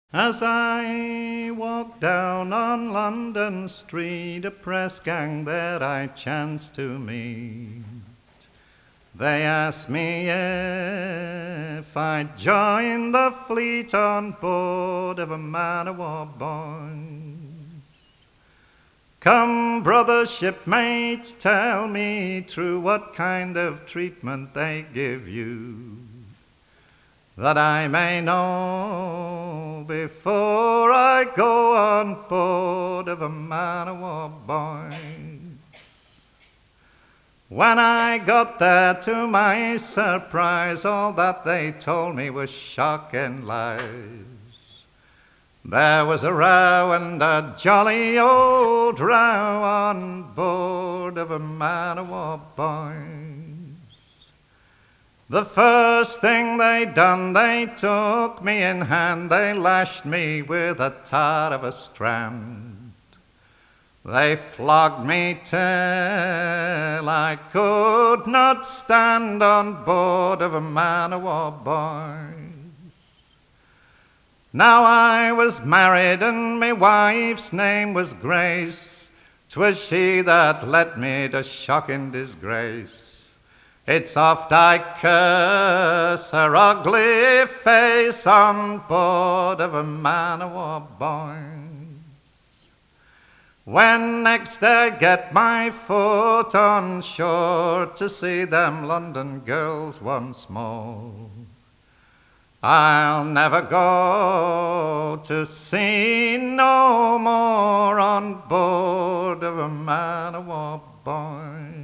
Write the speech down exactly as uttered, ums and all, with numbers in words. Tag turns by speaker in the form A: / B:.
A: As I walk down on London Street, a press gang that I chanced to meet, they asked me if I'd join the fleet on board of a man-o'-war boy. Come, brother shipmates, tell me true what kind of treatment they give you, that I may know before I go on board of a man-o'-war boy. When I got there, to my surprise, all that they told me was shocking lies. There was a row, and a jolly old row, on board of a man-o'-war boy. The first thing they done, they took me in hand, they lashed me with a tar of a strand. They flogged me till I could not stand on board of a man-o'-war boy. Now I was married and my wife's name was Grace. 'Twas she that led me to shocking disgrace. It's oft I curse her ugly face on board of a man-o'-war boy. When next I get my foot on shore to see them London girls once more, I'll never go to sea no more on board of a man-o'-war boy.